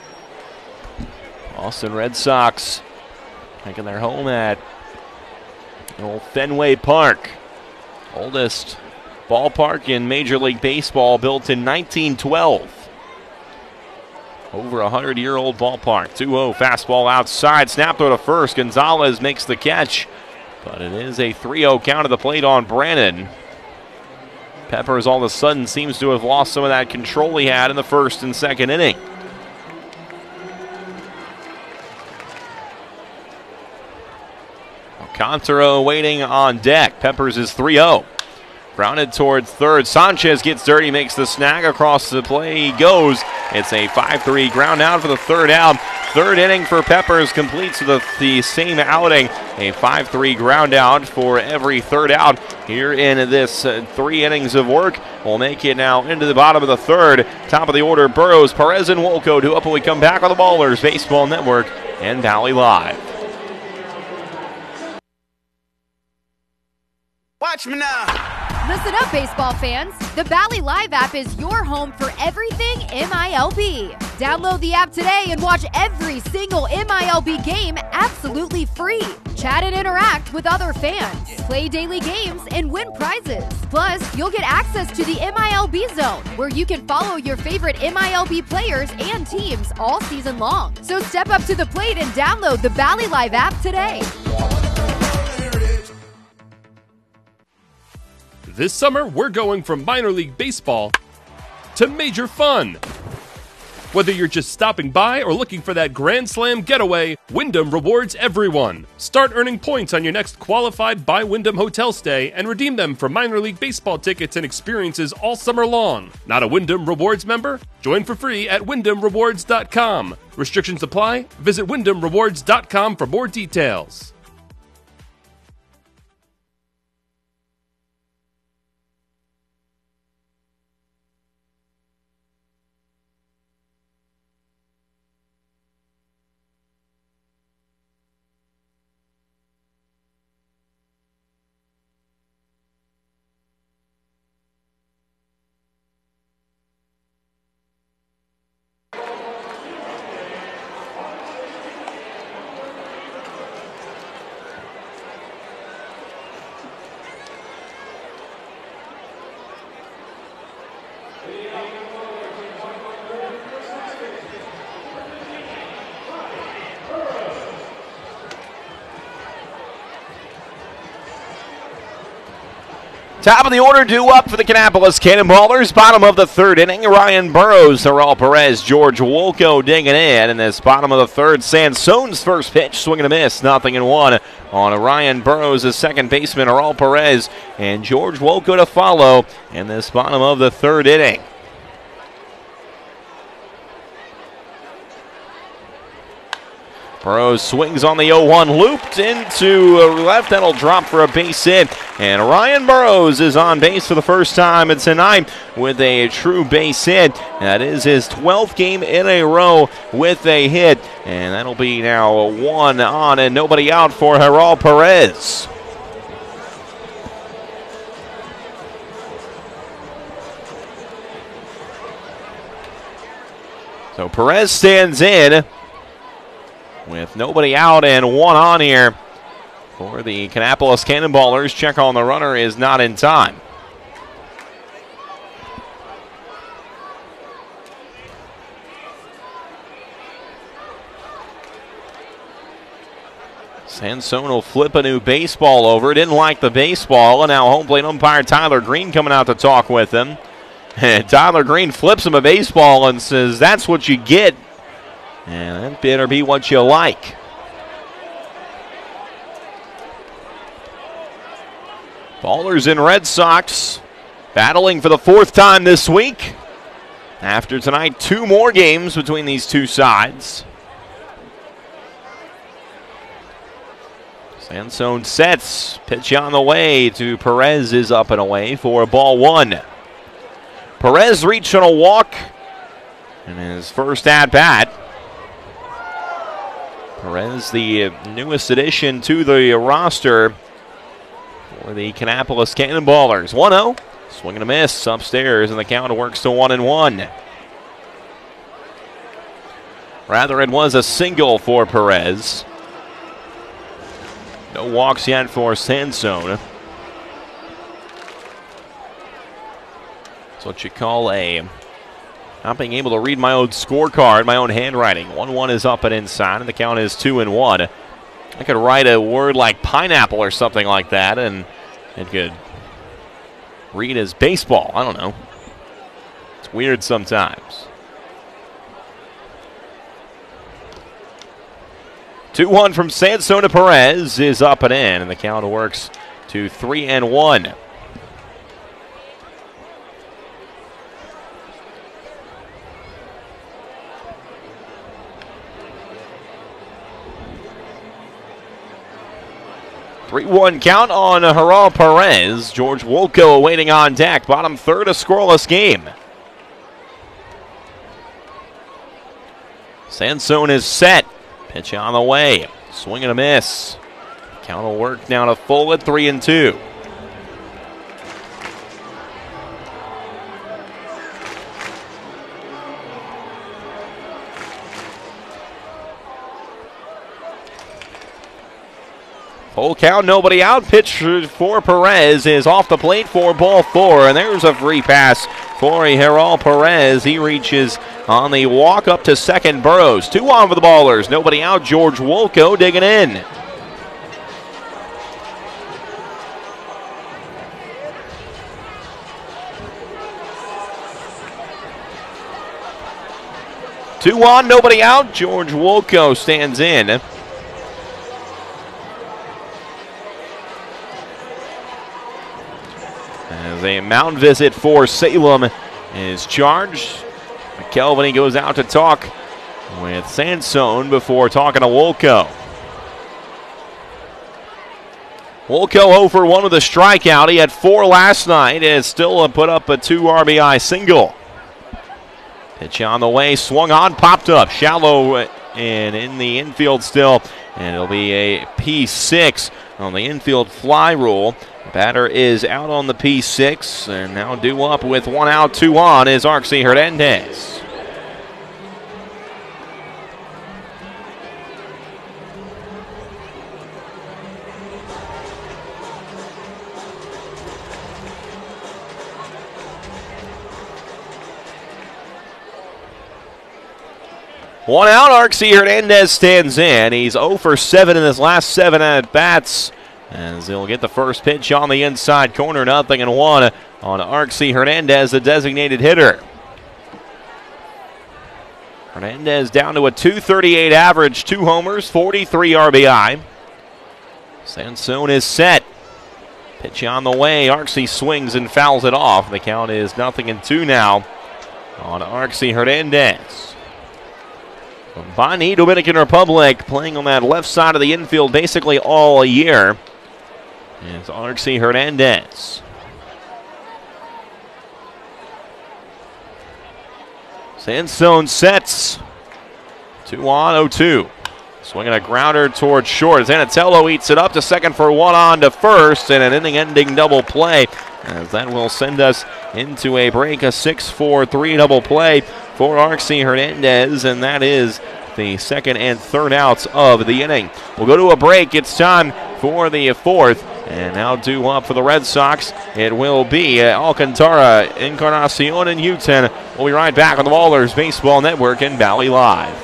Speaker 1: Boston Red Sox making their home at old Fenway Park. Oldest ballpark in Major League Baseball, built in nineteen twelve. Over a hundred-year-old ballpark. two oh, fastball outside. Snap throw to first. Gonzalez makes the catch. But it is a three oh count of the plate on Brannon. Peppers all of a sudden seems to have lost some of that control he had in the first and second inning. Alcantara waiting on deck. Peppers is three oh. Grounded towards third. Sanchez gets dirty, makes the snag across the play. He goes. It's a five three ground out for the third out. Third inning for Peppers completes the, the same outing. A five three ground out for every third out here in this uh, three innings of work. We'll make it now into the bottom of the third. Top of the order, Burrows, Perez, and Wolko do up when we come back on the Ballers Baseball Network and Valley Live.
Speaker 2: Watch me now.
Speaker 3: Listen up, baseball fans. The Valley Live app is your home for everything M I L B. Download the app today and watch every single M I L B game absolutely free. Chat and interact with other fans. Play daily games and win prizes. Plus, you'll get access to the M I L B Zone, where you can follow your favorite M I L B players and teams all season long. So step up to the plate and download the Valley Live app today.
Speaker 4: This summer, we're going from minor league baseball to major fun. Whether you're just stopping by or looking for that Grand Slam getaway, Wyndham rewards everyone. Start earning points on your next qualified by Wyndham hotel stay and redeem them for minor league baseball tickets and experiences all summer long. Not a Wyndham Rewards member? Join for free at wyndham rewards dot com. Restrictions apply. Visit wyndham rewards dot com for more details.
Speaker 1: Top of the order due up for the Kannapolis Cannonballers. Bottom of the third inning, Ryan Burrows, Raul Perez, George Wolko digging in. In this bottom of the third, Sansone's first pitch, swing and a miss, nothing in one on Ryan Burrows, his second baseman, Raul Perez, and George Wolko to follow in this bottom of the third inning. Burrows swings on the oh one, looped into left. That'll drop for a base hit. And Ryan Burrows is on base for the first time tonight with a true base hit. That is his twelfth game in a row with a hit. And that'll be now one on and nobody out for Raul Perez. So Perez stands in with nobody out and one on here for the Kannapolis Cannonballers. Check on the runner is not in time. Sansone will flip a new baseball over. Didn't like the baseball, and now home plate umpire Tyler Green coming out to talk with him. And Tyler Green flips him a baseball and says, "That's what you get. And that better be what you like." Ballers and Red Sox battling for the fourth time this week. After tonight, two more games between these two sides. Sansone sets, pitch on the way to Perez is up and away for ball one. Perez reached on a walk in his first at-bat. Perez, the newest addition to the roster for the Kannapolis Cannonballers. one oh, swing and a miss upstairs, and the count works to one and one. Rather, it was a single for Perez. No walks yet for Sansone. That's what you call a not being able to read my own scorecard, my own handwriting. one one is up and inside, and the count is two and one. I could write a word like pineapple or something like that, and it could read as baseball. I don't know. It's weird sometimes. two one from Sansone to Perez is up and in, and the count works to three and one. three one count on Haral Perez. George Wolko awaiting on deck. Bottom third, a scoreless game. Sansone is set. Pitch on the way. Swing and a miss. Count will work down to full at three and two. Full count, nobody out. Pitch for Perez is off the plate for ball four, and there's a free pass for Haral Perez. He reaches on the walk up to second. Burrows. Two on for the Ballers. Nobody out. George Wolko digging in. Two on, nobody out. George Wolko stands in. As a mound visit for Salem is charged. McKelvey goes out to talk with Sansone before talking to Wolko. Wolko oh for one with a strikeout. He had four last night and still put up a two R B I single. Pitch on the way, swung on, popped up. Shallow and in the infield still. And it'll be a P six on the infield fly rule. Batter is out on the P six, and now due up with one out, two on is Arxie Hernandez. One out, Arxie Hernandez stands in. He's oh for seven in his last seven at-bats, as he'll get the first pitch on the inside corner, nothing and one on Arxie Hernandez, the designated hitter. Hernandez down to a two thirty-eight average, two homers, forty-three R B I. Sansone is set. Pitch on the way. Arxie swings and fouls it off. The count is nothing and two now on Arxie Hernandez. From Bonnie, Dominican Republic, playing on that left side of the infield basically all year. It's Arxie Hernandez. Sansone sets. Two on, oh two. Swinging a grounder towards short. Zanatello eats it up to second for one on to first, and an inning-ending double play. As that will send us into a break, a six four three double play for Arxie Hernandez, and that is the second and third outs of the inning. We'll go to a break. It's time for the fourth. And now due up for the Red Sox, it will be uh, Alcantara, Encarnacion, and Houghton. We'll be right back on the Ballers Baseball Network and Valley Live.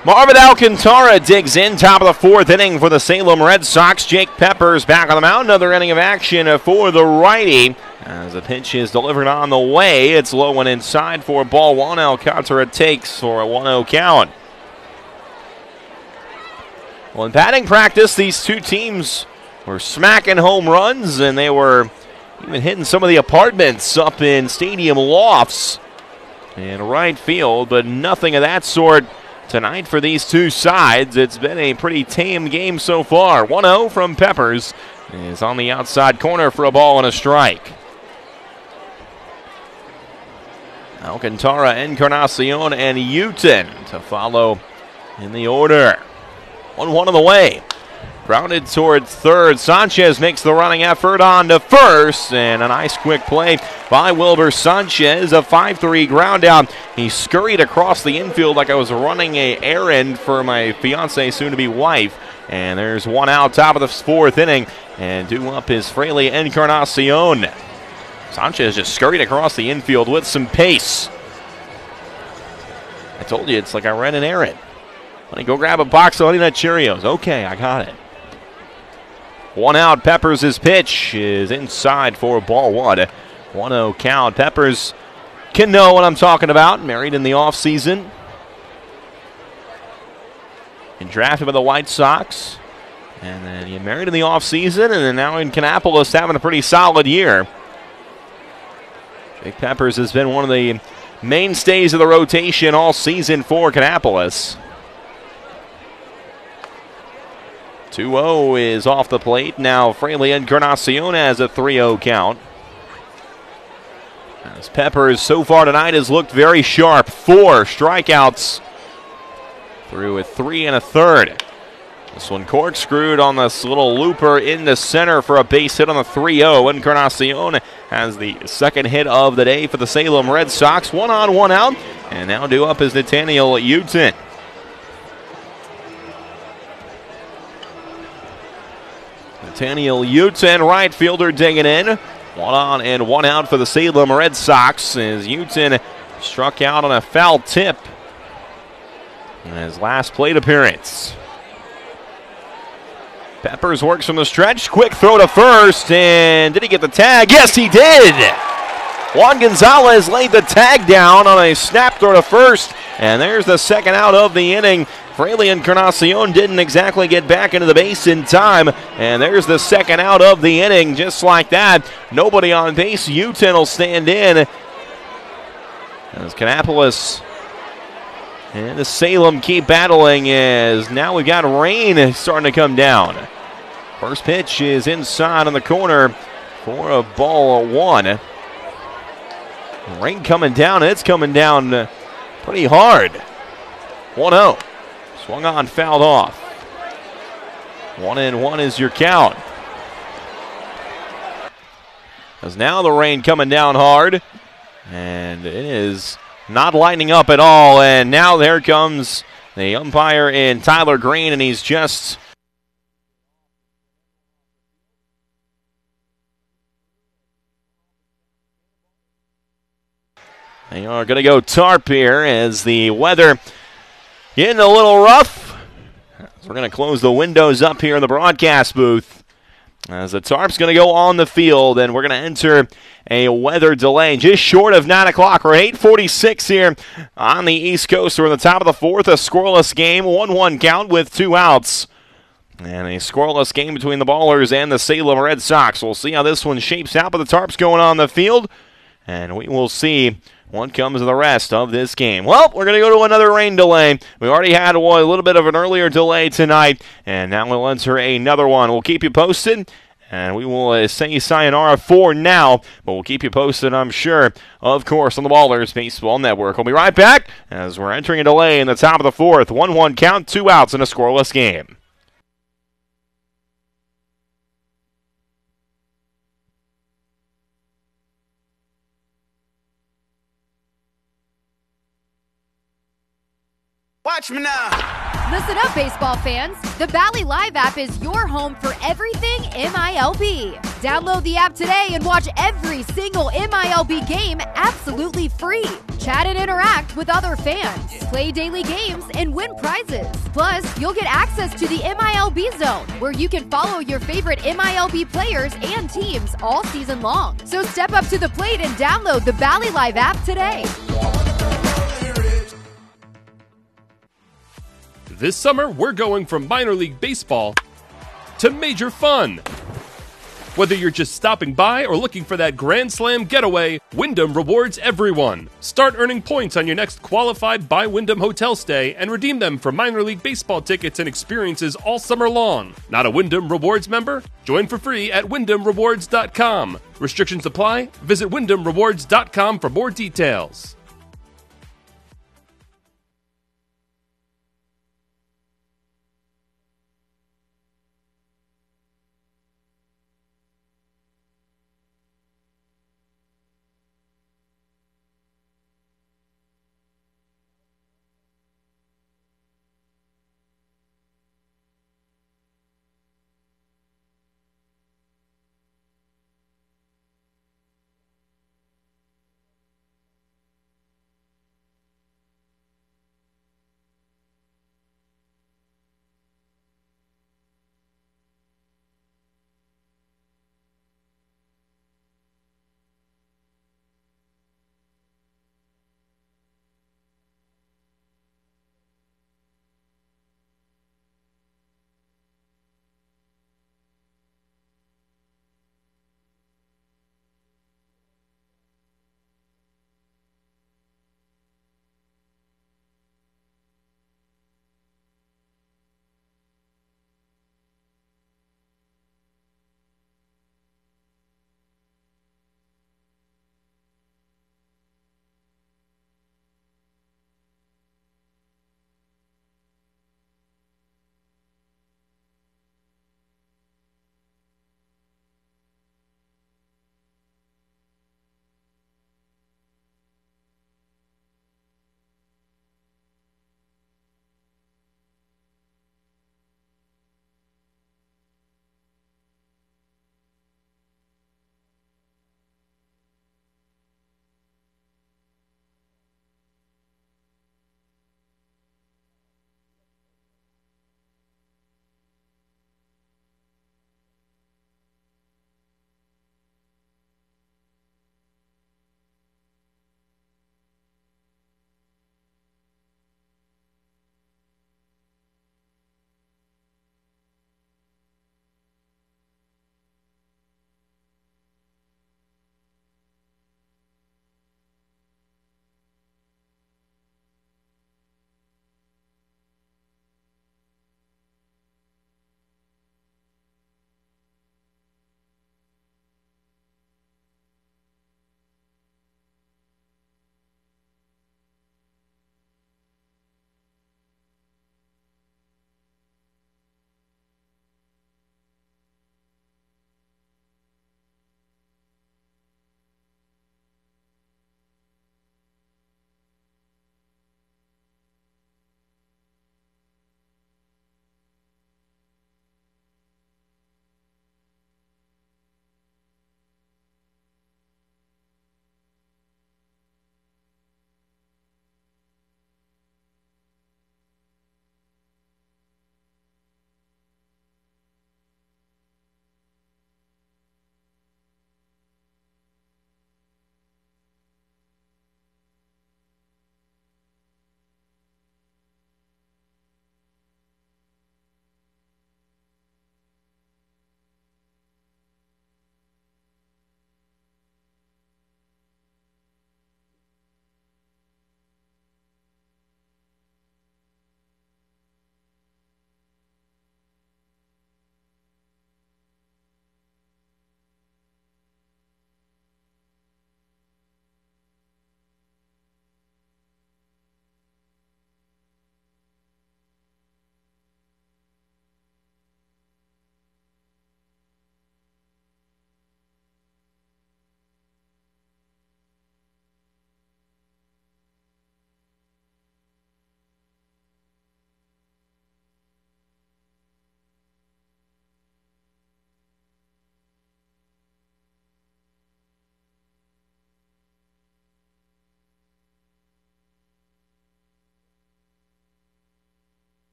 Speaker 1: Marvin Alcantara digs in, top of the fourth inning for the Salem Red Sox. Jake Peppers back on the mound. Another inning of action for the righty. As the pitch is delivered on the way, it's low and inside for ball one. Alcantara takes for a one oh count. Well, in batting practice, these two teams were smacking home runs, and they were even hitting some of the apartments up in stadium lofts in right field, but nothing of that sort tonight for these two sides. It's been a pretty tame game so far. one oh from Peppers is on the outside corner for a ball and a strike. Alcantara, Encarnacion, and Uten to follow in the order. one one on the way. Grounded toward third. Sanchez makes the running effort on to first. And a nice quick play by Wilber Sanchez. A five three ground out. He scurried across the infield like I was running a errand for my fiancée, soon-to-be wife. And there's one out, top of the fourth inning. And due up is Fraley Encarnacion. Sanchez just scurried across the infield with some pace. I told you, it's like I ran an errand. Let me go grab a box of Honey Nut Cheerios. Okay, I got it. One out. Peppers' pitch is inside for ball one. one oh count. Peppers can know what I'm talking about. Married in the offseason. And drafted by the White Sox. And then he married in the offseason. And then now in Kannapolis having a pretty solid year. Jake Peppers has been one of the mainstays of the rotation all season for Kannapolis. two oh is off the plate. Now Fraley Encarnacion has a three oh count. As Peppers so far tonight has looked very sharp. Four strikeouts through a three and a third. This one corkscrewed on this little looper in the center for a base hit on the three oh. Encarnacion has the second hit of the day for the Salem Red Sox. One on, one out. And now due up is Nathaniel Uten. Nathaniel Uten, right fielder, digging in. One on and one out for the Salem Red Sox as Uten struck out on a foul tip in his last plate appearance. Peppers works from the stretch. Quick throw to first. And did he get the tag? Yes, he did. Juan Gonzalez laid the tag down on a snap throw to first. And there's the second out of the inning. Fraley Encarnacion didn't exactly get back into the base in time. And there's the second out of the inning. Just like that. Nobody on base. Uten will stand in. As Kannapolis and the Salem keep battling as now we've got rain starting to come down. First pitch is inside on the corner for a ball one. Rain coming down, and it's coming down pretty hard. one oh. Swung on, fouled off. One and one is your count. As now the rain coming down hard. And it is not lighting up at all, and now there comes the umpire in Tyler Green, and he's just they are going to go tarp here as the weather getting a little rough. So we're going to close the windows up here in the broadcast booth as the tarp's going to go on the field, and we're going to enter a weather delay just short of nine o'clock. We're at eight forty-six here on the East Coast. We're in the top of the fourth, a scoreless game, one one count with two outs. And a scoreless game between the Ballers and the Salem Red Sox. We'll see how this one shapes out, but the tarp's going on the field, and we will see what comes of the rest of this game. Well, we're going to go to another rain delay. We already had a little bit of an earlier delay tonight, and now we'll enter another one. We'll keep you posted, and we will uh, say sayonara for now, but we'll keep you posted, I'm sure, of course, on the Ballers Baseball Network. We'll be right back as we're entering a delay in the top of the fourth. one one count, two outs in a scoreless game.
Speaker 2: Watch me now.
Speaker 3: Listen up, baseball fans. The Bally Live app is your home for everything M I L B. Download the app today and watch every single M I L B game absolutely free. Chat and interact with other fans, play daily games, and win prizes. Plus, you'll get access to the M I L B Zone, where you can follow your favorite M I L B players and teams all season long. So step up to the plate and download the Bally Live app today.
Speaker 4: This summer, we're going from minor league baseball to major fun. Whether you're just stopping by or looking for that Grand Slam getaway, Wyndham rewards everyone. Start earning points on your next qualified by Wyndham hotel stay and redeem them for minor league baseball tickets and experiences all summer long. Not a Wyndham Rewards member? Join for free at wyndham rewards dot com. Restrictions apply. Visit wyndham rewards dot com for more details.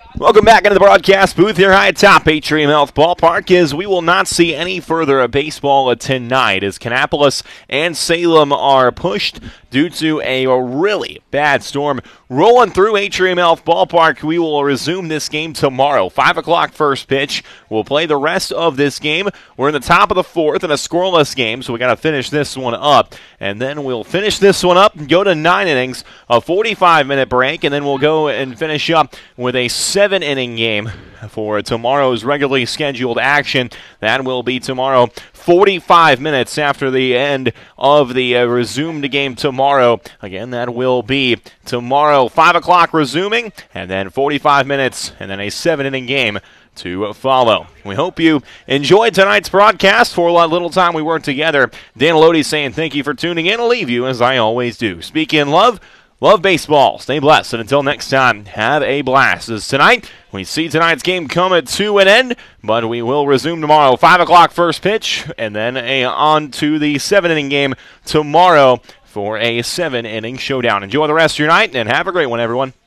Speaker 1: Welcome back into the broadcast booth here high atop Atrium Health Ballpark, as we will not see any further baseball tonight as Kannapolis and Salem are pushed due to a really bad storm rolling through Atrium Health Ballpark. We will resume this game tomorrow. five o'clock first pitch. We'll play the rest of this game. We're in the top of the fourth in a scoreless game, so we got to finish this one up. And then we'll finish this one up and go to nine innings, a forty-five minute break, and then we'll go and finish up with a seven inning game for tomorrow's regularly scheduled action. That will be tomorrow, forty-five minutes after the end of the uh, resumed game tomorrow. Again, that will be tomorrow, five o'clock resuming, and then forty-five minutes, and then a seven inning game to follow. We hope you enjoyed tonight's broadcast. For a little time we worked together, Dan Lodi saying thank you for tuning in. I'll leave you as I always do. Speak in love, love baseball. Stay blessed, and until next time, have a blast. As tonight, we see tonight's game come to an end, but we will resume tomorrow, five o'clock first pitch, and then a, on to the seven inning game tomorrow for a seven inning showdown. Enjoy the rest of your night, and have a great one, everyone.